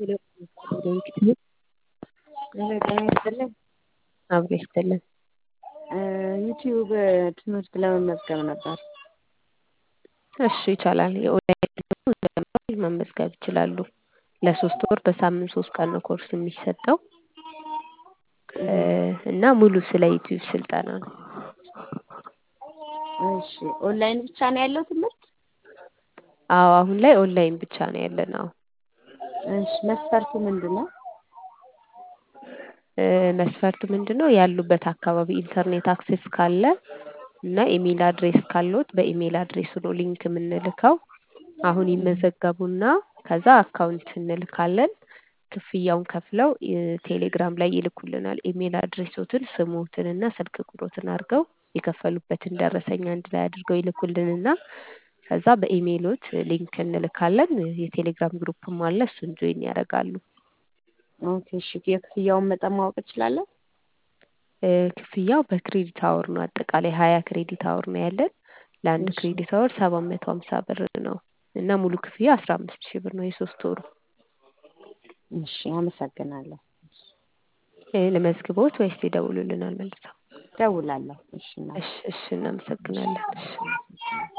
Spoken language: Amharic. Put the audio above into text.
ጤና ይስጥልኝ። አብሮ ይስጥልን። ዩቲዩብ ትምህርት ለመመዝገብ ነበር። እሺ ይቻላል። የኦንላይን መመዝገብ ይችላሉ። ለ3 ወር በሳምንት 3 ቀን ነው ኮርስ የሚሰጠው እና ሙሉ ስለ ዩቲዩብ ስልጠና ነው። እሺ ኦንላይን ብቻ ነው ያለው ትምህርት? አዎ አሁን ላይ ኦንላይን ብቻ ነው ያለነው። እሺ መስፈርቱ ምንድነው? መስፈርቱ ምንድነው? ያሉበት አካባቢ ኢንተርኔት አክሰስ ካለ እና ኢሜል አድሬስ ካለዎት በኢሜል አድሬሱ ነው ሊንክ የምንልከው። አሁን ይመዘገቡና ከዛ አካውንት እንልካለን። ክፍያውን ከፍለው ቴሌግራም ላይ ይልኩልናል። ኢሜል አድሬሶትን ስሞትን እና ስልክ ቁጥሮትን አድርገው የከፈሉበትን ደረሰኝ አንድ ላይ አድርገው ይልኩልንና ከዛ በኢሜሎት ሊንክ እንልካለን። የቴሌግራም ግሩፕም አለ፣ እሱን ጆይን ያደርጋሉ። ኦኬ እሺ የክፍያውን መጠን ማወቅ እችላለሁ? ክፍያው በክሬዲት አወር ነው። አጠቃላይ 20 ክሬዲት አወር ነው ያለን። ለአንድ እሺ ክሬዲት አወር 750 ብር ነው እና ሙሉ ክፍያ 15,000 ብር ነው የሶስት ወሩ። እሺ አመሰግናለሁ። ለመዝግቦት ወይስ ይደውሉልናል መልሰው? ደውላለሁ። እሺ እናቴ። እሺ እናመሰግናለን። እሺ